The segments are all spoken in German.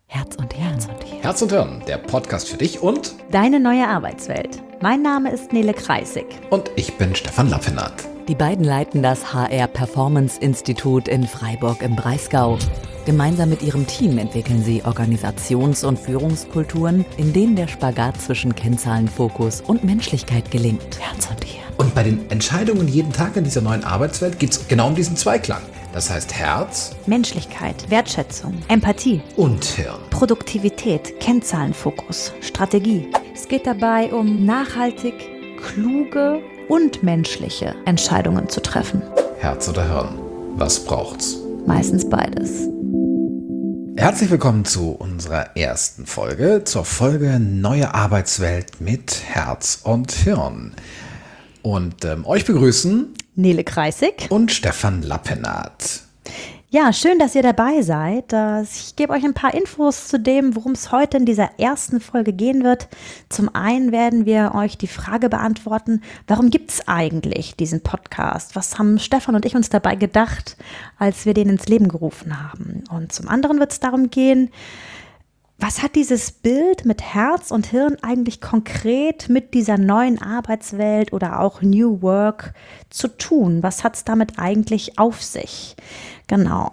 Herz und Hirn. Herz und Hirn, der Podcast für dich und deine neue Arbeitswelt. Mein Name ist Nele Kreisig. Und ich bin Stefan Lappenath. Die beiden leiten das HR Performance Institut in Freiburg im Breisgau. Gemeinsam mit ihrem Team entwickeln sie Organisations- und Führungskulturen, in denen der Spagat zwischen Kennzahlenfokus und Menschlichkeit gelingt. Herz und Hirn. Und bei den Entscheidungen jeden Tag in dieser neuen Arbeitswelt geht es genau um diesen Zweiklang. Das heißt Herz, Menschlichkeit, Wertschätzung, Empathie, und Hirn. Produktivität, Kennzahlenfokus, Strategie. Es geht dabei um nachhaltig, kluge und menschliche Entscheidungen zu treffen. Herz oder Hirn, was braucht's? Meistens beides. Herzlich willkommen zu unserer ersten Folge, zur Folge Neue Arbeitswelt mit Herz und Hirn. Und euch begrüßen Nele Kreisig und Stefan Lappenath. Ja, schön, dass ihr dabei seid. Ich gebe euch ein paar Infos zu dem, worum es heute in dieser ersten Folge gehen wird. Zum einen werden wir euch die Frage beantworten, warum gibt es eigentlich diesen Podcast? Was haben Stefan und ich uns dabei gedacht, als wir den ins Leben gerufen haben? Und zum anderen wird es darum gehen, was hat dieses Bild mit Herz und Hirn eigentlich konkret mit dieser neuen Arbeitswelt oder auch New Work zu tun? Was hat es damit eigentlich auf sich? Genau.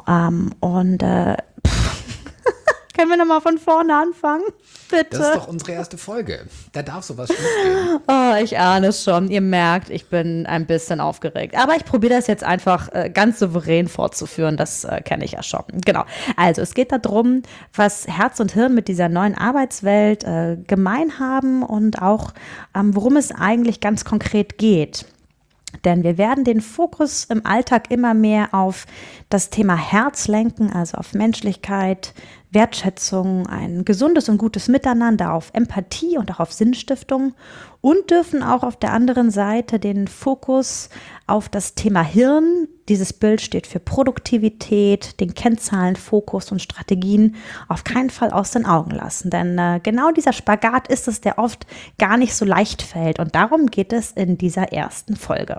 Können wir nochmal von vorne anfangen? Bitte. Das ist doch unsere erste Folge. Da darf sowas schiefgehen. Oh, ich ahne es schon. Ihr merkt, ich bin ein bisschen aufgeregt. Aber ich probiere das jetzt einfach ganz souverän fortzuführen. Das kenne ich ja schon. Genau. Also es geht darum, was Herz und Hirn mit dieser neuen Arbeitswelt gemein haben und auch, worum es eigentlich ganz konkret geht. Denn wir werden den Fokus im Alltag immer mehr auf das Thema Herz lenken, also auf Menschlichkeit, Wertschätzung, ein gesundes und gutes Miteinander, auf Empathie und auch auf Sinnstiftung und dürfen auch auf der anderen Seite den Fokus auf das Thema Hirn, dieses Bild steht für Produktivität, den Kennzahlenfokus und Strategien, auf keinen Fall aus den Augen lassen. Denn genau dieser Spagat ist es, der oft gar nicht so leicht fällt. Und darum geht es in dieser ersten Folge.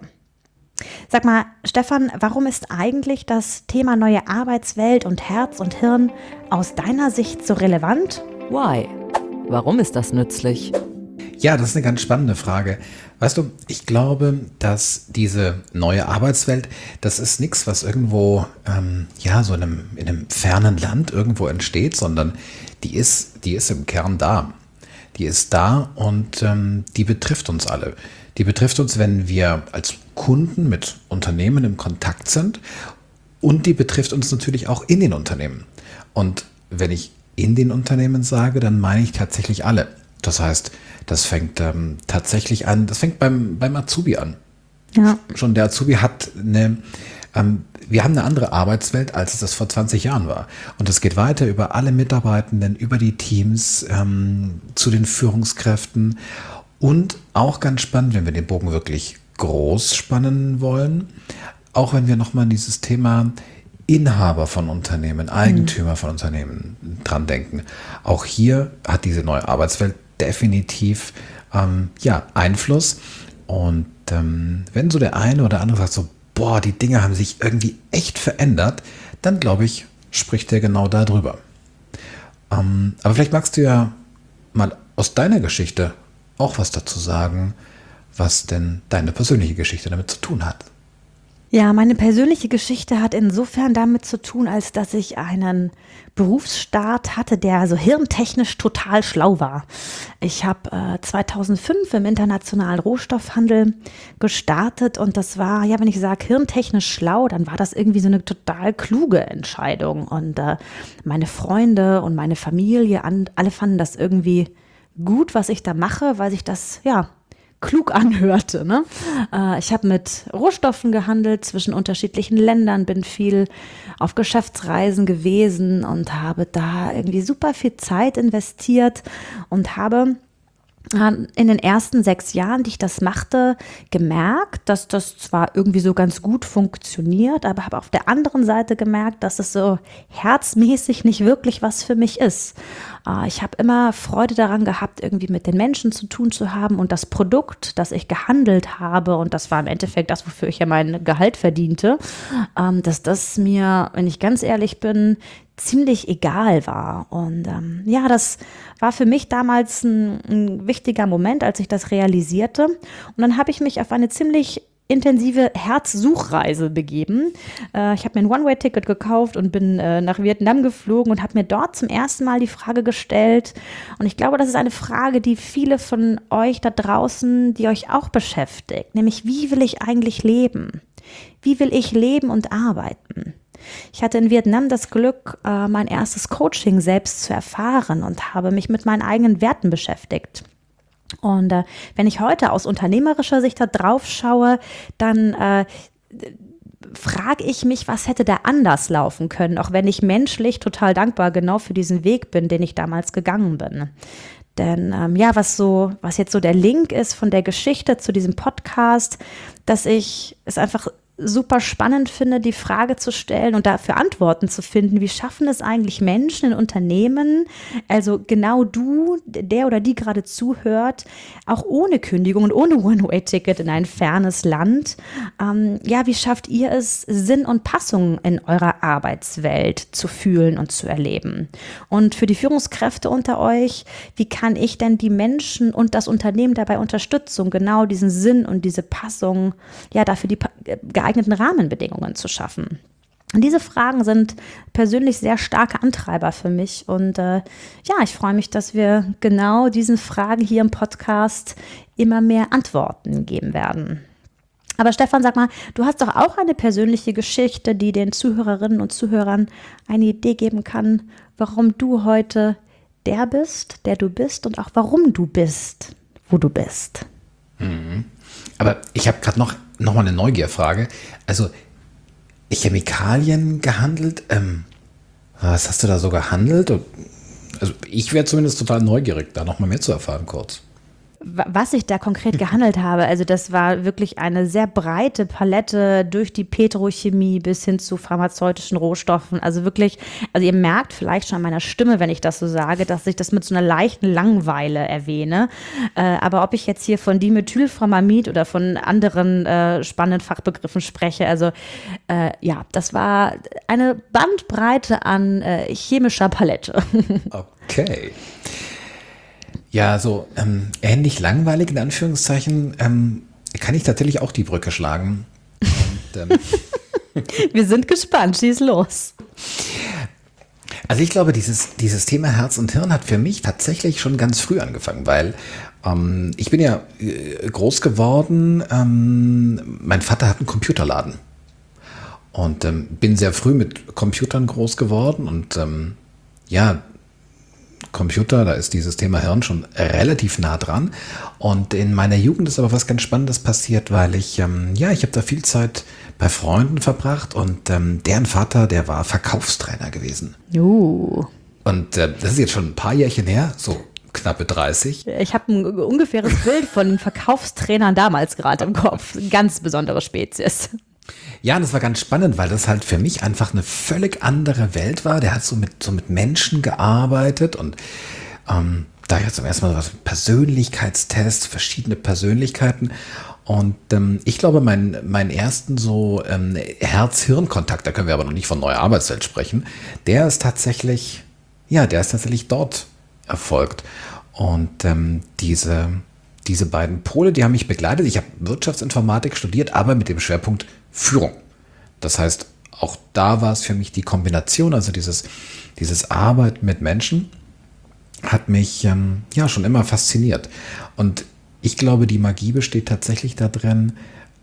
Sag mal, Stefan, warum ist eigentlich das Thema neue Arbeitswelt und Herz und Hirn aus deiner Sicht so relevant? Why? Warum ist das nützlich? Ja, das ist eine ganz spannende Frage. Weißt du, ich glaube, dass diese neue Arbeitswelt, das ist nichts, was irgendwo, so in einem fernen Land irgendwo entsteht, sondern die ist im Kern da. Die ist da und die betrifft uns alle. Die betrifft uns, wenn wir als Kunden mit Unternehmen im Kontakt sind, und die betrifft uns natürlich auch in den Unternehmen. Und wenn ich in den Unternehmen sage, dann meine ich tatsächlich alle. Das heißt, das fängt tatsächlich an, das fängt beim Azubi an. Ja. Schon der Azubi hat wir haben eine andere Arbeitswelt, als es das vor 20 Jahren war. Und es geht weiter über alle Mitarbeitenden, über die Teams, zu den Führungskräften. Und auch ganz spannend, wenn wir den Bogen wirklich groß spannen wollen, auch wenn wir nochmal an dieses Thema Inhaber von Unternehmen, Eigentümer von Unternehmen dran denken. Auch hier hat diese neue Arbeitswelt definitiv Einfluss. Und wenn so der eine oder andere sagt so, boah, die Dinge haben sich irgendwie echt verändert, dann glaube ich, spricht der genau darüber. Aber vielleicht magst du ja mal aus deiner Geschichte auch was dazu sagen, was denn deine persönliche Geschichte damit zu tun hat. Ja, meine persönliche Geschichte hat insofern damit zu tun, als dass ich einen Berufsstart hatte, der so hirntechnisch total schlau war. Ich habe 2005 im internationalen Rohstoffhandel gestartet und das war, ja, wenn ich sage hirntechnisch schlau, dann war das irgendwie so eine total kluge Entscheidung. Und meine Freunde und meine Familie, alle fanden das irgendwie gut, was ich da mache, weil sich das, klug anhörte. Ne? Ich habe mit Rohstoffen gehandelt zwischen unterschiedlichen Ländern, bin viel auf Geschäftsreisen gewesen und habe da irgendwie super viel Zeit investiert und habe in den ersten 6 Jahren, die ich das machte, gemerkt, dass das zwar irgendwie so ganz gut funktioniert, aber habe auf der anderen Seite gemerkt, dass es so herzmäßig nicht wirklich was für mich ist. Ich habe immer Freude daran gehabt, irgendwie mit den Menschen zu tun zu haben und das Produkt, das ich gehandelt habe, und das war im Endeffekt das, wofür ich ja mein Gehalt verdiente, dass das mir, wenn ich ganz ehrlich bin, ziemlich egal war. Und ja, das war für mich damals ein wichtiger Moment, als ich das realisierte. Und dann habe ich mich auf eine ziemlich intensive Herzsuchreise begeben. Ich habe mir ein One-Way-Ticket gekauft und bin nach Vietnam geflogen und habe mir dort zum ersten Mal die Frage gestellt. Und ich glaube, das ist eine Frage, die viele von euch da draußen, die euch auch beschäftigt. Nämlich, wie will ich eigentlich leben? Wie will ich leben und arbeiten? Ich hatte in Vietnam das Glück, mein erstes Coaching selbst zu erfahren und habe mich mit meinen eigenen Werten beschäftigt. Und wenn ich heute aus unternehmerischer Sicht da drauf schaue, dann frage ich mich, was hätte da anders laufen können, auch wenn ich menschlich total dankbar genau für diesen Weg bin, den ich damals gegangen bin. Denn ja, was jetzt so der Link ist von der Geschichte zu diesem Podcast, dass ich es einfach super spannend finde, die Frage zu stellen und dafür Antworten zu finden. Wie schaffen es eigentlich Menschen in Unternehmen, also genau du, der oder die gerade zuhört, auch ohne Kündigung und ohne One-Way-Ticket in ein fernes Land? Ja, wie schafft ihr es, Sinn und Passung in eurer Arbeitswelt zu fühlen und zu erleben? Und für die Führungskräfte unter euch, wie kann ich denn die Menschen und das Unternehmen dabei unterstützen, genau diesen Sinn und diese Passung, ja, dafür die geeigneten Rahmenbedingungen zu schaffen? Und diese Fragen sind persönlich sehr starke Antreiber für mich. Und ja, ich freue mich, dass wir genau diesen Fragen hier im Podcast immer mehr Antworten geben werden. Aber Stefan, sag mal, du hast doch auch eine persönliche Geschichte, die den Zuhörerinnen und Zuhörern eine Idee geben kann, warum du heute der bist, der du bist, und auch warum du bist, wo du bist. Aber ich habe gerade noch mal eine Neugierfrage. Also Chemikalien gehandelt? Was hast du da so gehandelt? Also ich wäre zumindest total neugierig, da noch mal mehr zu erfahren kurz. Was ich da konkret gehandelt habe, also das war wirklich eine sehr breite Palette durch die Petrochemie bis hin zu pharmazeutischen Rohstoffen. Also wirklich, also ihr merkt vielleicht schon an meiner Stimme, wenn ich das so sage, dass ich das mit so einer leichten Langeweile erwähne. Aber ob ich jetzt hier von Dimethylformamid oder von anderen spannenden Fachbegriffen spreche, also ja, das war eine Bandbreite an chemischer Palette. Okay. Ja, so ähnlich langweilig in Anführungszeichen kann ich tatsächlich auch die Brücke schlagen. Und, wir sind gespannt, schieß los. Also ich glaube, dieses Thema Herz und Hirn hat für mich tatsächlich schon ganz früh angefangen, weil ich bin ja groß geworden, mein Vater hat einen Computerladen und bin sehr früh mit Computern groß geworden und ja, Computer, da ist dieses Thema Hirn schon relativ nah dran. Und in meiner Jugend ist aber was ganz Spannendes passiert, weil ich habe da viel Zeit bei Freunden verbracht und deren Vater, der war Verkaufstrainer gewesen. Und das ist jetzt schon ein paar Jährchen her, so knappe 30. Ich habe ein ungefähres Bild von Verkaufstrainern damals gerade im Kopf. Ganz besondere Spezies. Ja, und das war ganz spannend, weil das halt für mich einfach eine völlig andere Welt war. Der hat so mit Menschen gearbeitet und da ja zum ersten Mal was Persönlichkeitstests, verschiedene Persönlichkeiten. Und ich glaube, meinen ersten so Herz-Hirn-Kontakt, da können wir aber noch nicht von neuer Arbeitswelt sprechen, der ist tatsächlich dort erfolgt. Und diese beiden Pole, die haben mich begleitet. Ich habe Wirtschaftsinformatik studiert, aber mit dem Schwerpunkt Führung. Das heißt, auch da war es für mich die Kombination, also dieses Arbeiten mit Menschen hat mich schon immer fasziniert. Und ich glaube, die Magie besteht tatsächlich darin,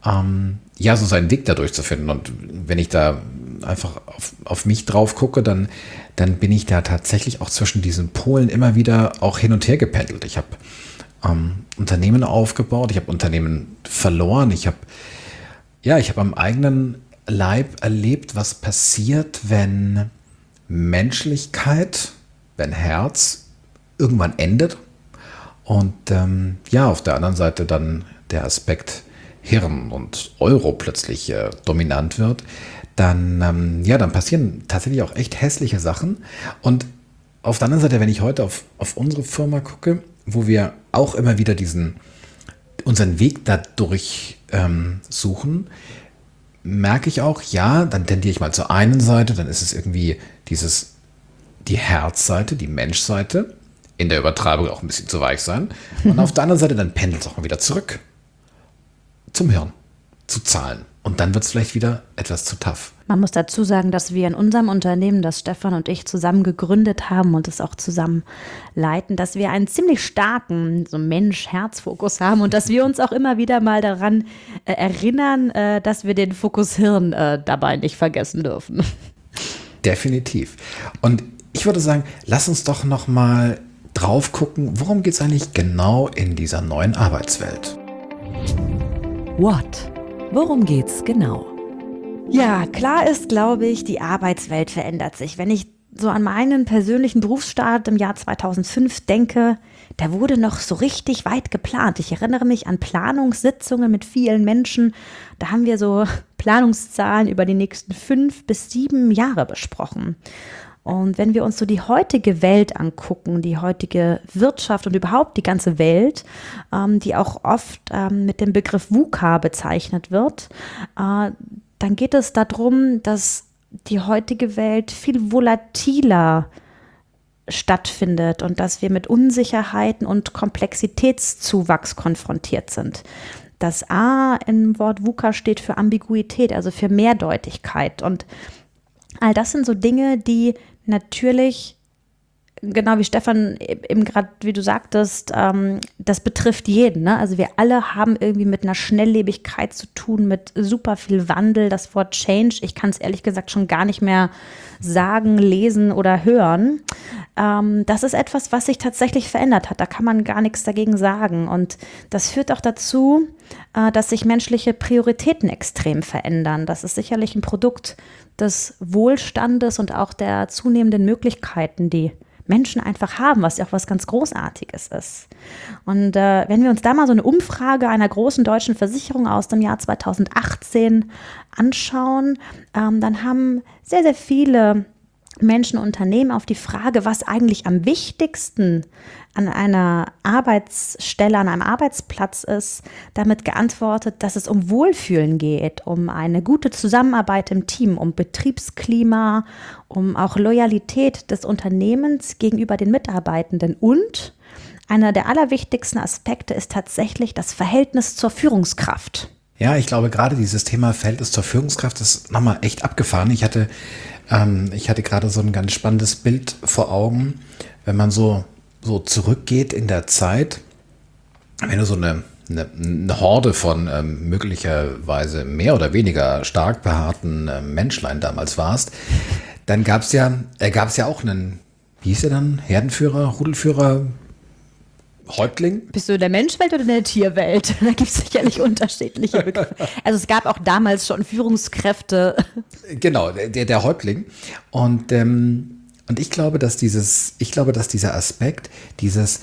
so seinen Weg da durchzufinden. Und wenn ich da einfach auf mich drauf gucke, dann bin ich da tatsächlich auch zwischen diesen Polen immer wieder auch hin und her gependelt. Ich habe Unternehmen aufgebaut, ich habe Unternehmen verloren, ich habe am eigenen Leib erlebt, was passiert, wenn Menschlichkeit, wenn Herz irgendwann endet und auf der anderen Seite dann der Aspekt Hirn und Euro plötzlich dominant wird, dann passieren tatsächlich auch echt hässliche Sachen. Und auf der anderen Seite, wenn ich heute auf unsere Firma gucke, wo wir auch immer wieder unseren Weg dadurch suchen, merke ich auch, ja, dann tendiere ich mal zur einen Seite, dann ist es irgendwie die Herzseite, die Menschseite, in der Übertreibung auch ein bisschen zu weich sein. Und auf der anderen Seite, dann pendelt es auch mal wieder zurück zum Hirn, zu Zahlen. Und dann wird es vielleicht wieder etwas zu tough. Man muss dazu sagen, dass wir in unserem Unternehmen, das Stefan und ich zusammen gegründet haben und es auch zusammen leiten, dass wir einen ziemlich starken so Mensch-Herz-Fokus haben und dass wir uns auch immer wieder mal daran erinnern, dass wir den Fokus Hirn dabei nicht vergessen dürfen. Definitiv. Und ich würde sagen, lass uns doch noch mal drauf gucken, worum geht es eigentlich genau in dieser neuen Arbeitswelt? What? Worum geht's genau? Ja, klar ist, glaube ich, die Arbeitswelt verändert sich. Wenn ich so an meinen persönlichen Berufsstart im Jahr 2005 denke, da wurde noch so richtig weit geplant. Ich erinnere mich an Planungssitzungen mit vielen Menschen. Da haben wir so Planungszahlen über die nächsten 5 bis 7 Jahre besprochen. Und wenn wir uns so die heutige Welt angucken, die heutige Wirtschaft und überhaupt die ganze Welt, die auch oft mit dem Begriff VUCA bezeichnet wird, dann geht es darum, dass die heutige Welt viel volatiler stattfindet und dass wir mit Unsicherheiten und Komplexitätszuwachs konfrontiert sind. Das A im Wort VUCA steht für Ambiguität, also für Mehrdeutigkeit. Und all das sind so Dinge, die natürlich, genau wie Stefan eben gerade, wie du sagtest, das betrifft jeden, ne? Also wir alle haben irgendwie mit einer Schnelllebigkeit zu tun, mit super viel Wandel. Das Wort Change, ich kann es ehrlich gesagt schon gar nicht mehr sagen, lesen oder hören. Das ist etwas, was sich tatsächlich verändert hat. Da kann man gar nichts dagegen sagen. Und das führt auch dazu, dass sich menschliche Prioritäten extrem verändern. Das ist sicherlich ein Produkt des Wohlstandes und auch der zunehmenden Möglichkeiten, die Menschen einfach haben, was ja auch was ganz Großartiges ist. Und wenn wir uns da mal so eine Umfrage einer großen deutschen Versicherung aus dem Jahr 2018 anschauen, dann haben sehr, sehr viele Menschen und Unternehmen auf die Frage, was eigentlich am wichtigsten an einer Arbeitsstelle, an einem Arbeitsplatz ist, damit geantwortet, dass es um Wohlfühlen geht, um eine gute Zusammenarbeit im Team, um Betriebsklima, um auch Loyalität des Unternehmens gegenüber den Mitarbeitenden. Und einer der allerwichtigsten Aspekte ist tatsächlich das Verhältnis zur Führungskraft. Ja, ich glaube, gerade dieses Thema Verhältnis zur Führungskraft ist nochmal echt abgefahren. Ich hatte gerade so ein ganz spannendes Bild vor Augen, wenn man so zurückgeht in der Zeit, wenn du so eine Horde von möglicherweise mehr oder weniger stark behaarten Menschlein damals warst, dann gab es ja auch einen, wie hieß der dann, Herdenführer, Rudelführer, Häuptling? Bist du in der Menschwelt oder in der Tierwelt? Da gibt es sicherlich unterschiedliche Begriffe. Also es gab auch damals schon Führungskräfte. Genau, der Häuptling. Und ich glaube, dass dieser Aspekt, dieses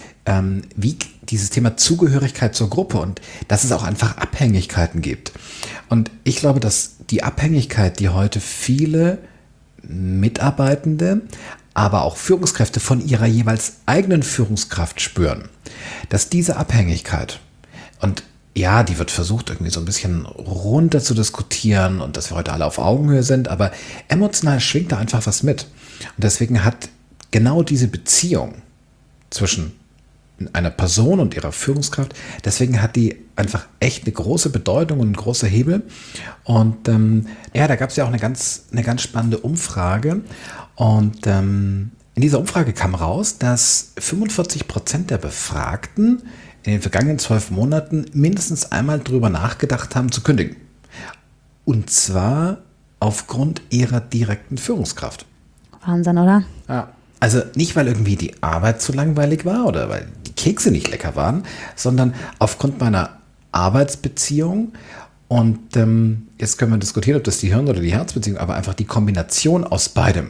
Thema Zugehörigkeit zur Gruppe und dass es auch einfach Abhängigkeiten gibt. Und ich glaube, dass die Abhängigkeit, die heute viele Mitarbeitende, aber auch Führungskräfte von ihrer jeweils eigenen Führungskraft spüren, dass diese Abhängigkeit, und ja, die wird versucht irgendwie so ein bisschen runter zu diskutieren und dass wir heute alle auf Augenhöhe sind, aber emotional schwingt da einfach was mit. Und deswegen hat genau diese Beziehung zwischen einer Person und ihrer Führungskraft, deswegen hat die einfach echt eine große Bedeutung und ein großer Hebel. Und da gab es ja auch eine ganz spannende Umfrage. Und in dieser Umfrage kam raus, dass 45% der Befragten in den vergangenen 12 Monaten mindestens einmal drüber nachgedacht haben, zu kündigen. Und zwar aufgrund ihrer direkten Führungskraft. Wahnsinn, oder? Ja. Also nicht, weil irgendwie die Arbeit zu langweilig war oder weil die Kekse nicht lecker waren, sondern aufgrund meiner Arbeitsbeziehung. Und jetzt können wir diskutieren, ob das die Hirn- oder die Herzbeziehung, aber einfach die Kombination aus beidem,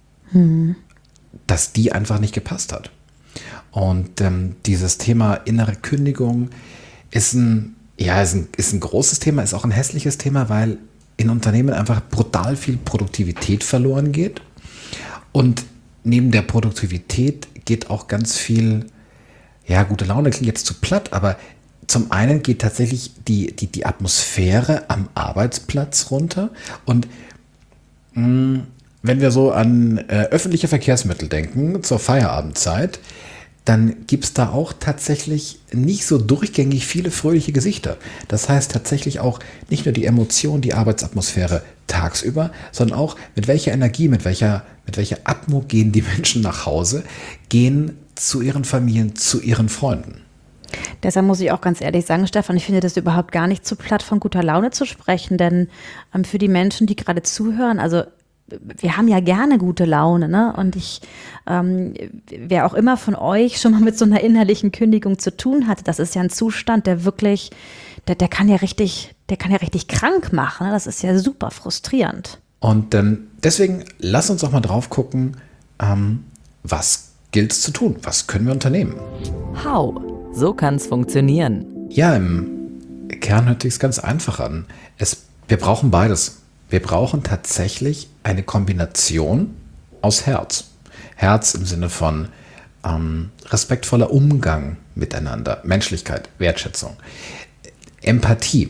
dass die einfach nicht gepasst hat. Und dieses Thema innere Kündigung ist ein großes Thema, ist auch ein hässliches Thema, weil in Unternehmen einfach brutal viel Produktivität verloren geht. Und neben der Produktivität geht auch ganz viel, ja, gute Laune klingt jetzt zu platt, aber zum einen geht tatsächlich die Atmosphäre am Arbeitsplatz runter. Und wenn wir so an öffentliche Verkehrsmittel denken, zur Feierabendzeit, dann gibt es da auch tatsächlich nicht so durchgängig viele fröhliche Gesichter. Das heißt tatsächlich auch nicht nur die Emotion, die Arbeitsatmosphäre tagsüber, sondern auch mit welcher Energie, mit welcher Atmo gehen die Menschen nach Hause, gehen zu ihren Familien, zu ihren Freunden. Deshalb muss ich auch ganz ehrlich sagen, Stefan, ich finde das überhaupt gar nicht zu platt, von guter Laune zu sprechen, denn für die Menschen, die gerade zuhören, also wir haben ja gerne gute Laune, ne? Und wer auch immer von euch schon mal mit so einer innerlichen Kündigung zu tun hatte, das ist ja ein Zustand, der wirklich, der kann ja richtig krank machen, ne? Das ist ja super frustrierend. Und deswegen lass uns doch mal drauf gucken, was gilt es zu tun? Was können wir unternehmen? How? So kann es funktionieren. Ja, im Kern hört sich ganz einfach an. Wir brauchen beides. Wir brauchen tatsächlich eine Kombination aus Herz. Herz im Sinne von respektvoller Umgang miteinander, Menschlichkeit, Wertschätzung, Empathie.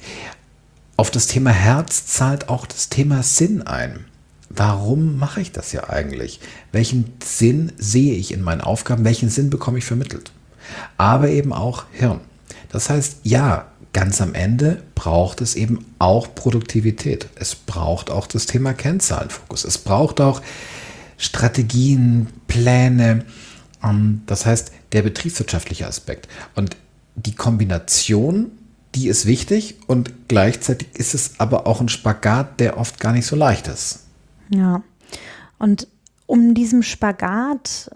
Auf das Thema Herz zahlt auch das Thema Sinn ein. Warum mache ich das ja eigentlich? Welchen Sinn sehe ich in meinen Aufgaben? Welchen Sinn bekomme ich vermittelt? Aber eben auch Hirn. Das heißt, ja, ganz am Ende braucht es eben auch Produktivität. Es braucht auch das Thema Kennzahlenfokus. Es braucht auch Strategien, Pläne. Das heißt, der betriebswirtschaftliche Aspekt. Und die Kombination, die ist wichtig und gleichzeitig ist es aber auch ein Spagat, der oft gar nicht so leicht ist. Ja, und um diesem Spagat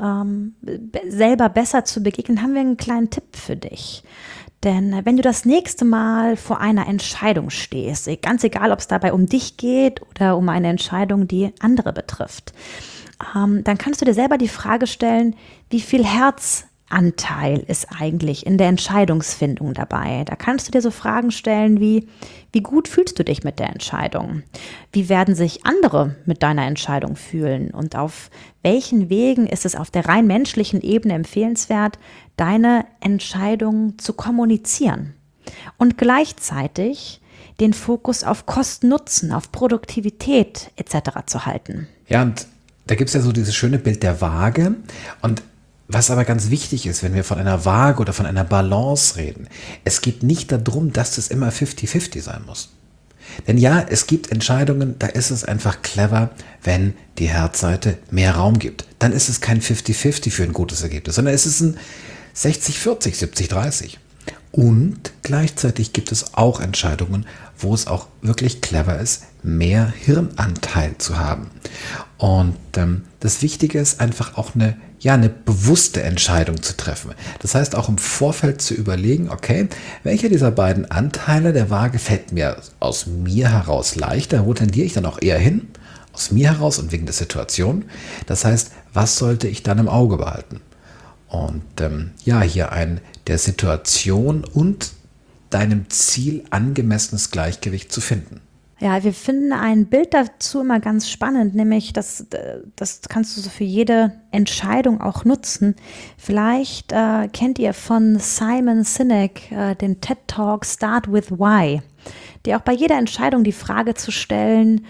selber besser zu begegnen, haben wir einen kleinen Tipp für dich. Denn wenn du das nächste Mal vor einer Entscheidung stehst, ganz egal, ob es dabei um dich geht oder um eine Entscheidung, die andere betrifft, dann kannst du dir selber die Frage stellen, wie viel Herzanteil ist eigentlich in der Entscheidungsfindung dabei? Da kannst du dir so Fragen stellen wie gut fühlst du dich mit der Entscheidung? Wie werden sich andere mit deiner Entscheidung fühlen? Und auf welchen Wegen ist es auf der rein menschlichen Ebene empfehlenswert, deine Entscheidung zu kommunizieren? Und gleichzeitig den Fokus auf Kosten-Nutzen, auf Produktivität etc. zu halten. Ja, und da gibt es ja so dieses schöne Bild der Waage. Und was aber ganz wichtig ist, wenn wir von einer Waage oder von einer Balance reden, es geht nicht darum, dass es immer 50-50 sein muss. Denn ja, es gibt Entscheidungen, da ist es einfach clever, wenn die Herzseite mehr Raum gibt. Dann ist es kein 50-50 für ein gutes Ergebnis, sondern es ist ein 60-40, 70-30. Und gleichzeitig gibt es auch Entscheidungen, wo es auch wirklich clever ist, mehr Hirnanteil zu haben. Und das Wichtige ist einfach auch eine bewusste Entscheidung zu treffen. Das heißt auch im Vorfeld zu überlegen, okay, welcher dieser beiden Anteile der Waage fällt mir aus mir heraus leichter, wo tendiere ich dann auch eher hin? Aus mir heraus und wegen der Situation. Das heißt, was sollte ich dann im Auge behalten? Und hier ein der Situation und deinem Ziel angemessenes Gleichgewicht zu finden. Ja, wir finden ein Bild dazu immer ganz spannend, nämlich das kannst du so für jede Entscheidung auch nutzen. Vielleicht kennt ihr von Simon Sinek den TED Talk Start with Why, der auch bei jeder Entscheidung die Frage zu stellen,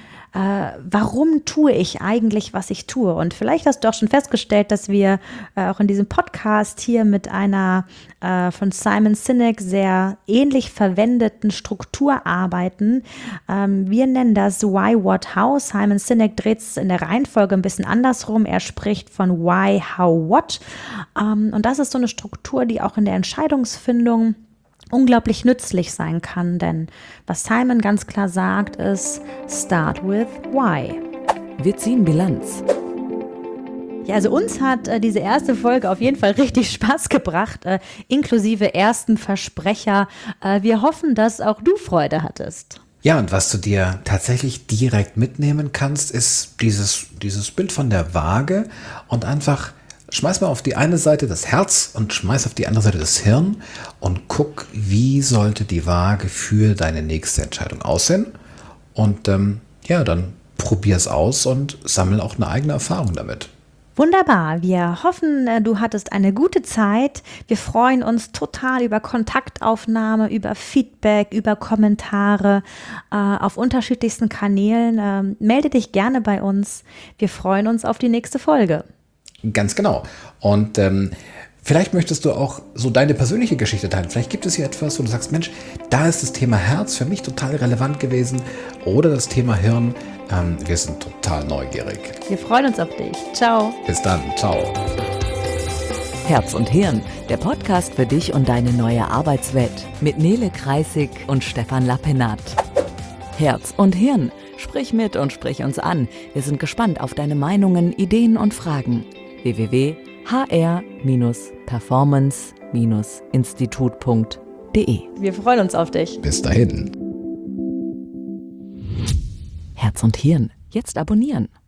warum tue ich eigentlich, was ich tue? Und vielleicht hast du auch schon festgestellt, dass wir auch in diesem Podcast hier mit einer von Simon Sinek sehr ähnlich verwendeten Struktur arbeiten. Wir nennen das Why, What, How. Simon Sinek dreht es in der Reihenfolge ein bisschen andersrum. Er spricht von Why, How, What. Und das ist so eine Struktur, die auch in der Entscheidungsfindung unglaublich nützlich sein kann, denn was Simon ganz klar sagt, ist Start with Why. Wir ziehen Bilanz. Ja, also uns hat diese erste Folge auf jeden Fall richtig Spaß gebracht, inklusive ersten Versprecher. Wir hoffen, dass auch du Freude hattest. Ja, und was du dir tatsächlich direkt mitnehmen kannst, ist dieses Bild von der Waage und einfach schmeiß mal auf die eine Seite das Herz und schmeiß auf die andere Seite das Hirn und guck, wie sollte die Waage für deine nächste Entscheidung aussehen. Und dann probier es aus und sammle auch eine eigene Erfahrung damit. Wunderbar. Wir hoffen, du hattest eine gute Zeit. Wir freuen uns total über Kontaktaufnahme, über Feedback, über Kommentare auf unterschiedlichsten Kanälen. Melde dich gerne bei uns. Wir freuen uns auf die nächste Folge. Ganz genau. Und vielleicht möchtest du auch so deine persönliche Geschichte teilen. Vielleicht gibt es hier etwas, wo du sagst, Mensch, da ist das Thema Herz für mich total relevant gewesen oder das Thema Hirn. Wir sind total neugierig. Wir freuen uns auf dich. Ciao. Bis dann. Ciao. Herz und Hirn, der Podcast für dich und deine neue Arbeitswelt mit Nele Kreissig und Stefan Lappenat. Herz und Hirn, sprich mit und sprich uns an. Wir sind gespannt auf deine Meinungen, Ideen und Fragen. www.hr-performance-institut.de. Wir freuen uns auf dich. Bis dahin. Herz und Hirn, jetzt abonnieren.